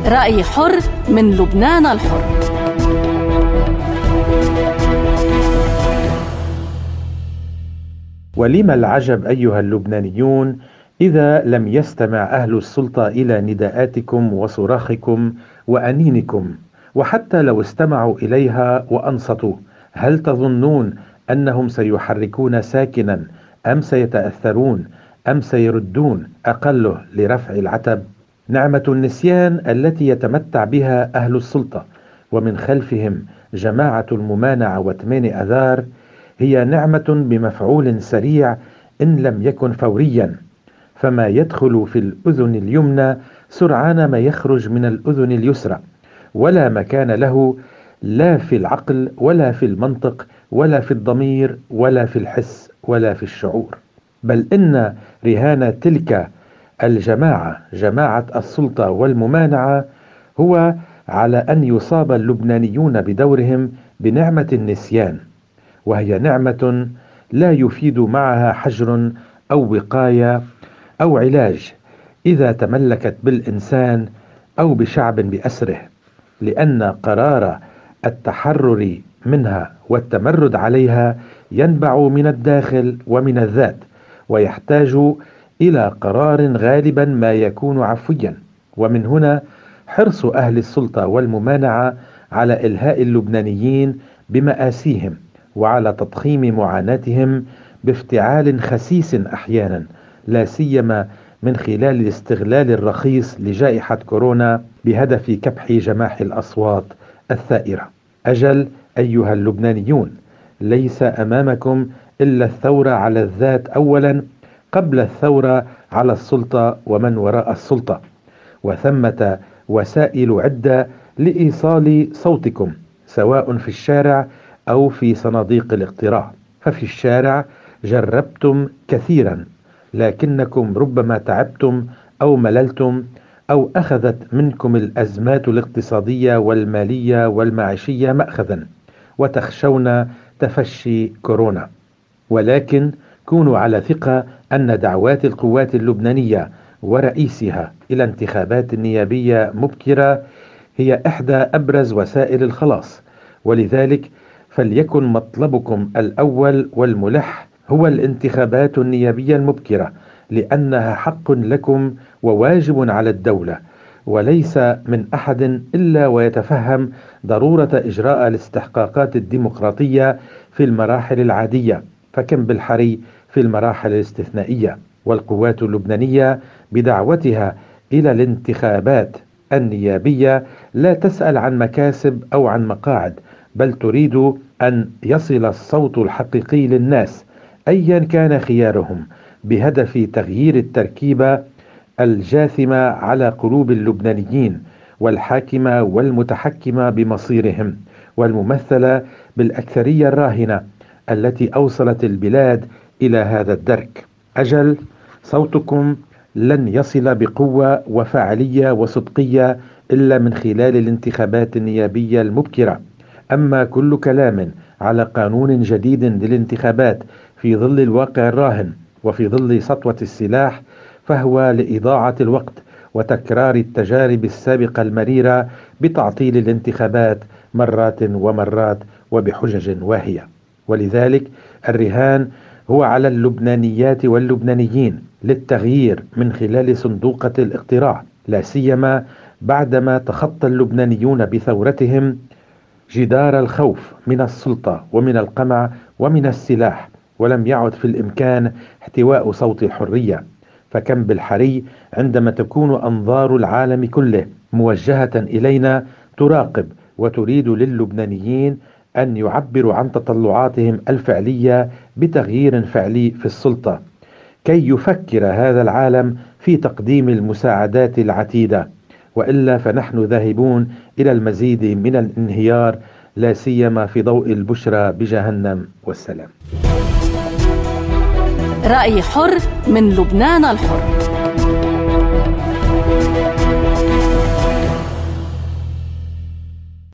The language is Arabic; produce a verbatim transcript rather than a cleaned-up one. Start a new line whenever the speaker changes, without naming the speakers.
رأي حر من لبنان الحر.
ولم العجب أيها اللبنانيون إذا لم يستمع أهل السلطة إلى نداءاتكم وصراخكم وأنينكم، وحتى لو استمعوا إليها وأنصتوا، هل تظنون أنهم سيحركون ساكنا أم سيتأثرون أم سيردون أقله لرفع العتب؟ نعمة النسيان التي يتمتع بها أهل السلطة ومن خلفهم جماعة الممانعة وثمان أذار هي نعمة بمفعول سريع إن لم يكن فوريا، فما يدخل في الأذن اليمنى سرعان ما يخرج من الأذن اليسرى، ولا مكان له لا في العقل ولا في المنطق ولا في الضمير ولا في الحس ولا في الشعور. بل إن رهان تلك الجماعة جماعة السلطة والممانعة هو على أن يصاب اللبنانيون بدورهم بنعمة النسيان، وهي نعمة لا يفيد معها حجر أو وقاية أو علاج إذا تملكت بالإنسان أو بشعب بأسره، لأن قرار التحرر منها والتمرد عليها ينبع من الداخل ومن الذات، ويحتاج إلى قرار غالبا ما يكون عفويا. ومن هنا حرص أهل السلطة والممانعة على إلهاء اللبنانيين بمآسيهم وعلى تضخيم معاناتهم بافتعال خسيس أحيانا، لا سيما من خلال الاستغلال الرخيص لجائحة كورونا بهدف كبح جماح الأصوات الثائرة. أجل أيها اللبنانيون، ليس أمامكم إلا الثورة على الذات أولا قبل الثورة على السلطة ومن وراء السلطة، وثمة وسائل عدة لإيصال صوتكم سواء في الشارع أو في صناديق الاقتراع. ففي الشارع جربتم كثيرا، لكنكم ربما تعبتم أو مللتم أو أخذت منكم الأزمات الاقتصادية والمالية والمعيشية مأخذا، وتخشون تفشي كورونا. ولكن كونوا على ثقة أن دعوات القوات اللبنانية ورئيسها إلى انتخابات نيابية مبكرة هي إحدى أبرز وسائل الخلاص، ولذلك فليكن مطلبكم الأول والملح هو الانتخابات النيابية المبكرة، لأنها حق لكم وواجب على الدولة، وليس من أحد إلا ويتفهم ضرورة إجراء الاستحقاقات الديمقراطية في المراحل العادية، فكم بالحري في المراحل الاستثنائية. والقوات اللبنانية بدعوتها إلى الانتخابات النيابية لا تسأل عن مكاسب أو عن مقاعد، بل تريد أن يصل الصوت الحقيقي للناس أيا كان خيارهم، بهدف تغيير التركيبة الجاثمة على قلوب اللبنانيين والحاكمة والمتحكمة بمصيرهم، والممثلة بالأكثرية الراهنة التي أوصلت البلاد إلى هذا الدرك. أجل صوتكم لن يصل بقوة وفعالية وصدقية إلا من خلال الانتخابات النيابية المبكرة. أما كل كلام على قانون جديد للانتخابات في ظل الواقع الراهن وفي ظل سطوة السلاح فهو لإضاعة الوقت وتكرار التجارب السابقة المريرة بتعطيل الانتخابات مرات ومرات وبحجج واهية. ولذلك الرهان هو على اللبنانيات واللبنانيين للتغيير من خلال صندوقة الاقتراع، لا سيما بعدما تخطى اللبنانيون بثورتهم جدار الخوف من السلطة ومن القمع ومن السلاح، ولم يعد في الإمكان احتواء صوت الحرية. فكم بالحري عندما تكون أنظار العالم كله موجهة إلينا تراقب وتريد للبنانيين أن يعبروا عن تطلعاتهم الفعلية بتغيير فعلي في السلطة، كي يفكر هذا العالم في تقديم المساعدات العتيدة، وإلا فنحن ذاهبون إلى المزيد من الانهيار، لا سيما في ضوء البشرى بجهنم والسلام.
رأي حر من لبنان الحر.